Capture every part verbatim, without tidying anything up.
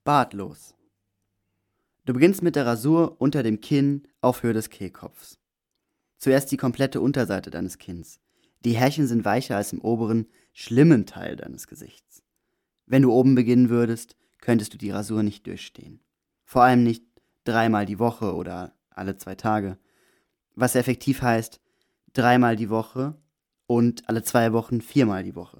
Bartlos. Du beginnst mit der Rasur unter dem Kinn auf Höhe des Kehlkopfs. Zuerst die komplette Unterseite deines Kinns. Die Härchen sind weicher als im oberen, schlimmen Teil deines Gesichts. Wenn du oben beginnen würdest, könntest du die Rasur nicht durchstehen. Vor allem nicht dreimal die Woche oder alle zwei Tage. Was effektiv heißt, dreimal die Woche und alle zwei Wochen viermal die Woche.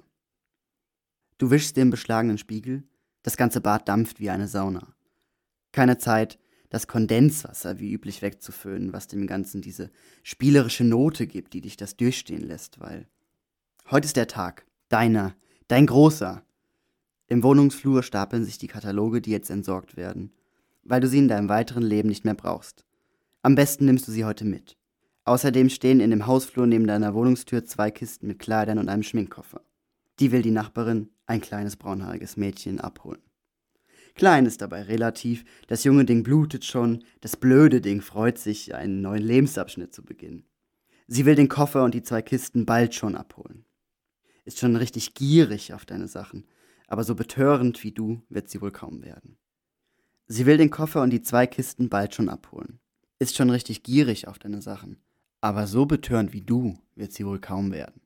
Du wischst den beschlagenen Spiegel, das ganze Bad dampft wie eine Sauna. Keine Zeit, das Kondenswasser wie üblich wegzuföhnen, was dem Ganzen diese spielerische Note gibt, die dich das durchstehen lässt, weil heute ist der Tag, deiner, dein großer. Im Wohnungsflur stapeln sich die Kataloge, die jetzt entsorgt werden, weil du sie in deinem weiteren Leben nicht mehr brauchst. Am besten nimmst du sie heute mit. Außerdem stehen in dem Hausflur neben deiner Wohnungstür zwei Kisten mit Kleidern und einem Schminkkoffer. Die will die Nachbarin, ein kleines braunhaariges Mädchen, abholen. Klein ist dabei relativ, das junge Ding blutet schon, das blöde Ding freut sich, einen neuen Lebensabschnitt zu beginnen. Sie will den Koffer und die zwei Kisten bald schon abholen. Ist schon richtig gierig auf deine Sachen, aber so betörend wie du wird sie wohl kaum werden. Sie will den Koffer und die zwei Kisten bald schon abholen. Ist schon richtig gierig auf deine Sachen, aber so betörend wie du wird sie wohl kaum werden.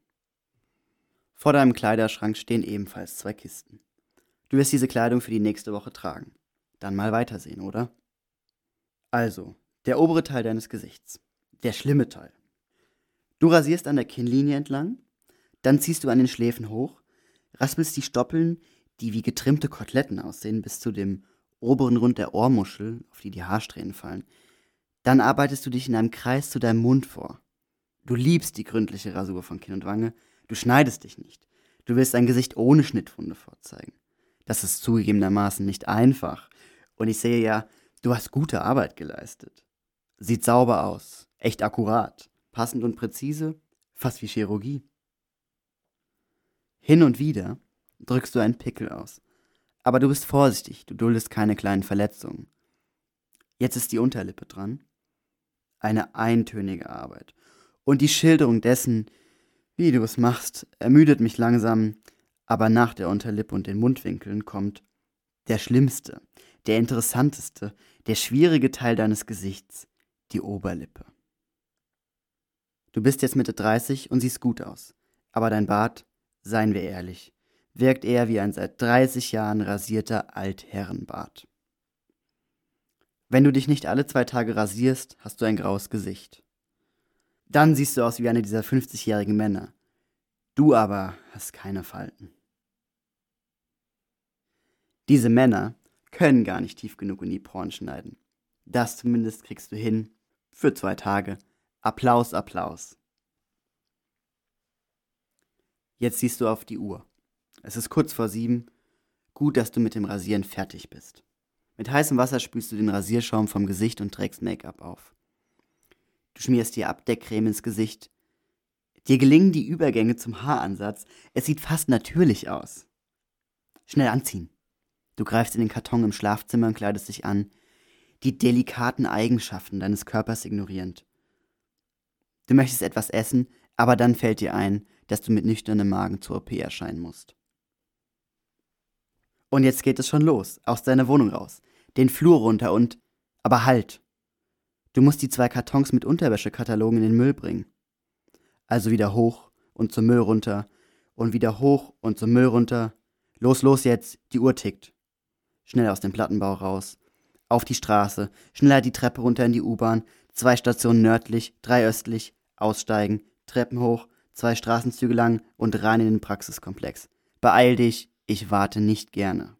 Vor deinem Kleiderschrank stehen ebenfalls zwei Kisten. Du wirst diese Kleidung für die nächste Woche tragen. Dann mal weitersehen, oder? Also, der obere Teil deines Gesichts. Der schlimme Teil. Du rasierst an der Kinnlinie entlang, dann ziehst du an den Schläfen hoch, raspelst die Stoppeln, die wie getrimmte Koteletten aussehen, bis zu dem oberen Rund der Ohrmuschel, auf die die Haarsträhnen fallen. Dann arbeitest du dich in einem Kreis zu deinem Mund vor. Du liebst die gründliche Rasur von Kinn und Wange, du schneidest dich nicht. Du willst ein Gesicht ohne Schnittwunde vorzeigen. Das ist zugegebenermaßen nicht einfach. Und ich sehe ja, du hast gute Arbeit geleistet. Sieht sauber aus, echt akkurat, passend und präzise, fast wie Chirurgie. Hin und wieder drückst du einen Pickel aus. Aber du bist vorsichtig, du duldest keine kleinen Verletzungen. Jetzt ist die Unterlippe dran. Eine eintönige Arbeit. Und die Schilderung dessen, wie du es machst, ermüdet mich langsam. Aber nach der Unterlippe und den Mundwinkeln kommt der schlimmste, der interessanteste, der schwierige Teil deines Gesichts, die Oberlippe. Du bist jetzt Mitte dreißig und siehst gut aus. Aber dein Bart, seien wir ehrlich, wirkt eher wie ein seit dreißig Jahren rasierter Altherrenbart. Wenn du dich nicht alle zwei Tage rasierst, hast du ein graues Gesicht. Dann siehst du aus wie einer dieser fünfzigjährigen Männer. Du aber hast keine Falten. Diese Männer können gar nicht tief genug in die Poren schneiden. Das zumindest kriegst du hin für zwei Tage. Applaus, Applaus. Jetzt siehst du auf die Uhr. Es ist kurz vor sieben. Gut, dass du mit dem Rasieren fertig bist. Mit heißem Wasser spülst du den Rasierschaum vom Gesicht und trägst Make-up auf. Du schmierst dir Abdeckcreme ins Gesicht. Dir gelingen die Übergänge zum Haaransatz. Es sieht fast natürlich aus. Schnell anziehen. Du greifst in den Karton im Schlafzimmer und kleidest dich an, die delikaten Eigenschaften deines Körpers ignorierend. Du möchtest etwas essen, aber dann fällt dir ein, dass du mit nüchternem Magen zur O P erscheinen musst. Und jetzt geht es schon los, aus deiner Wohnung raus, den Flur runter und... Aber halt! Du musst die zwei Kartons mit Unterwäschekatalogen in den Müll bringen. Also wieder hoch und zum Müll runter und wieder hoch und zum Müll runter. Los, los jetzt, die Uhr tickt. Schnell aus dem Plattenbau raus, auf die Straße, schneller die Treppe runter in die U-Bahn, zwei Stationen nördlich, drei östlich, aussteigen, Treppen hoch, zwei Straßenzüge lang und rein in den Praxiskomplex. Beeil dich, ich warte nicht gerne.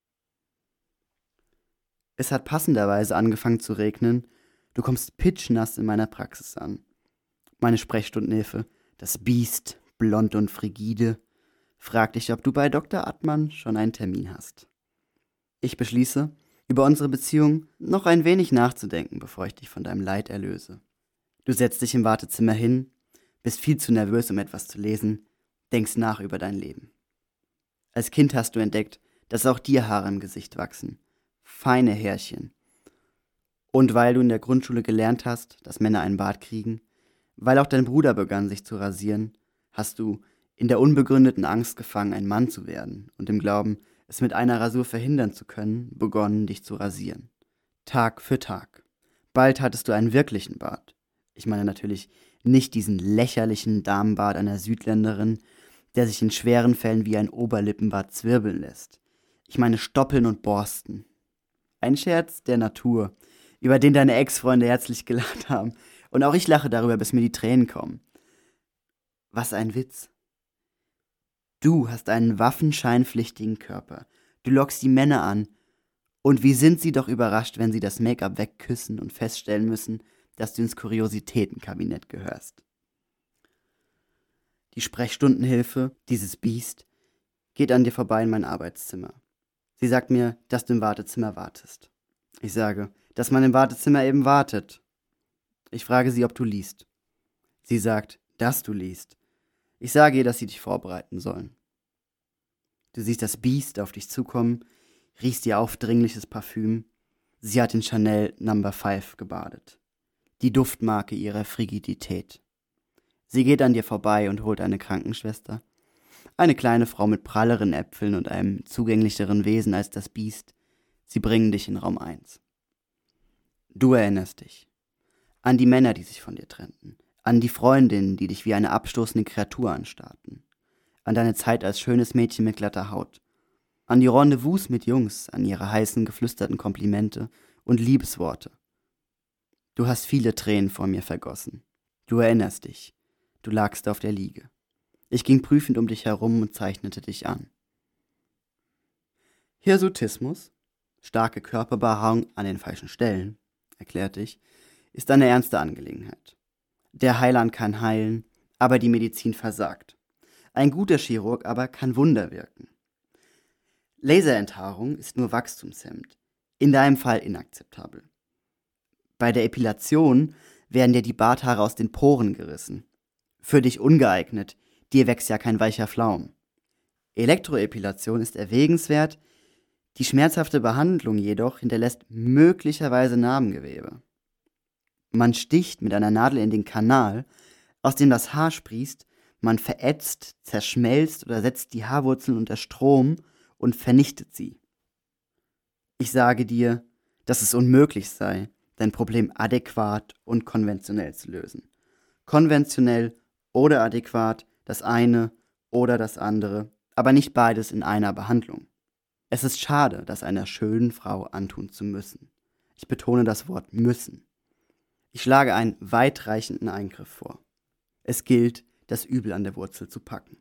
Es hat passenderweise angefangen zu regnen, du kommst pitschnass in meiner Praxis an. Meine Sprechstundenhilfe, das Biest, blond und frigide, fragt dich, ob du bei Doktor Attmann schon einen Termin hast. Ich beschließe, über unsere Beziehung noch ein wenig nachzudenken, bevor ich dich von deinem Leid erlöse. Du setzt dich im Wartezimmer hin, bist viel zu nervös, um etwas zu lesen, denkst nach über dein Leben. Als Kind hast du entdeckt, dass auch dir Haare im Gesicht wachsen. Feine Härchen. Und weil du in der Grundschule gelernt hast, dass Männer einen Bart kriegen, weil auch dein Bruder begann, sich zu rasieren, hast du in der unbegründeten Angst gefangen, ein Mann zu werden und im Glauben, es mit einer Rasur verhindern zu können, begonnen, dich zu rasieren. Tag für Tag. Bald hattest du einen wirklichen Bart. Ich meine natürlich nicht diesen lächerlichen Damenbart einer Südländerin, der sich in schweren Fällen wie ein Oberlippenbart zwirbeln lässt. Ich meine Stoppeln und Borsten. Ein Scherz der Natur, über den deine Ex-Freunde herzlich gelacht haben. Und auch ich lache darüber, bis mir die Tränen kommen. Was ein Witz. Du hast einen waffenscheinpflichtigen Körper. Du lockst die Männer an. Und wie sind sie doch überrascht, wenn sie das Make-up wegküssen und feststellen müssen, dass du ins Kuriositätenkabinett gehörst. Die Sprechstundenhilfe, dieses Biest, geht an dir vorbei in mein Arbeitszimmer. Sie sagt mir, dass du im Wartezimmer wartest. Ich sage, dass man im Wartezimmer eben wartet. Ich frage sie, ob du liest. Sie sagt, dass du liest. Ich sage ihr, dass sie dich vorbereiten sollen. Du siehst das Biest auf dich zukommen, riechst ihr aufdringliches Parfüm. Sie hat in Chanel Number Five gebadet. Die Duftmarke ihrer Frigidität. Sie geht an dir vorbei und holt eine Krankenschwester. Eine kleine Frau mit pralleren Äpfeln und einem zugänglicheren Wesen als das Biest. Sie bringen dich in Raum eins. Du erinnerst dich. An die Männer, die sich von dir trennten. An die Freundinnen, die dich wie eine abstoßende Kreatur anstarrten. An deine Zeit als schönes Mädchen mit glatter Haut. An die Rendezvous mit Jungs, an ihre heißen, geflüsterten Komplimente und Liebesworte. Du hast viele Tränen vor mir vergossen. Du erinnerst dich. Du lagst auf der Liege. Ich ging prüfend um dich herum und zeichnete dich an. Hirsutismus, starke Körperbehaarung an den falschen Stellen, erklärte ich, ist eine ernste Angelegenheit. Der Heiland kann heilen, aber die Medizin versagt. Ein guter Chirurg aber kann Wunder wirken. Laserenthaarung ist nur wachstumshemmend, in deinem Fall inakzeptabel. Bei der Epilation werden dir die Barthaare aus den Poren gerissen. Für dich ungeeignet, dir wächst ja kein weicher Flaum. Elektroepilation ist erwägenswert, die schmerzhafte Behandlung jedoch hinterlässt möglicherweise Narbengewebe. Man sticht mit einer Nadel in den Kanal, aus dem das Haar sprießt, man verätzt, zerschmelzt oder setzt die Haarwurzeln unter Strom und vernichtet sie. Ich sage dir, dass es unmöglich sei, dein Problem adäquat und konventionell zu lösen. Konventionell oder adäquat, das eine oder das andere, aber nicht beides in einer Behandlung. Es ist schade, das einer schönen Frau antun zu müssen. Ich betone das Wort müssen. Ich schlage einen weitreichenden Eingriff vor. Es gilt, das Übel an der Wurzel zu packen.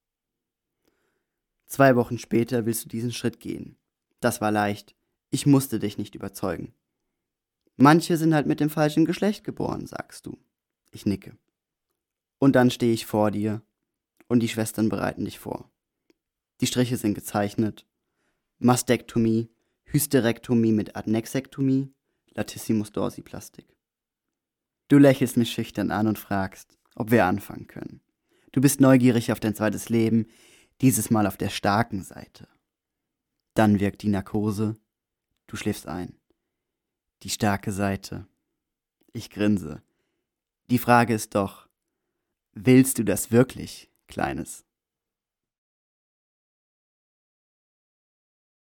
Zwei Wochen später willst du diesen Schritt gehen. Das war leicht. Ich musste dich nicht überzeugen. Manche sind halt mit dem falschen Geschlecht geboren, sagst du. Ich nicke. Und dann stehe ich vor dir und die Schwestern bereiten dich vor. Die Striche sind gezeichnet. Mastektomie, Hysterektomie mit Adnexektomie, Latissimus dorsi Plastik. Du lächelst mich schüchtern an und fragst, ob wir anfangen können. Du bist neugierig auf dein zweites Leben, dieses Mal auf der starken Seite. Dann wirkt die Narkose, du schläfst ein. Die starke Seite. Ich grinse. Die Frage ist doch, willst du das wirklich, Kleines?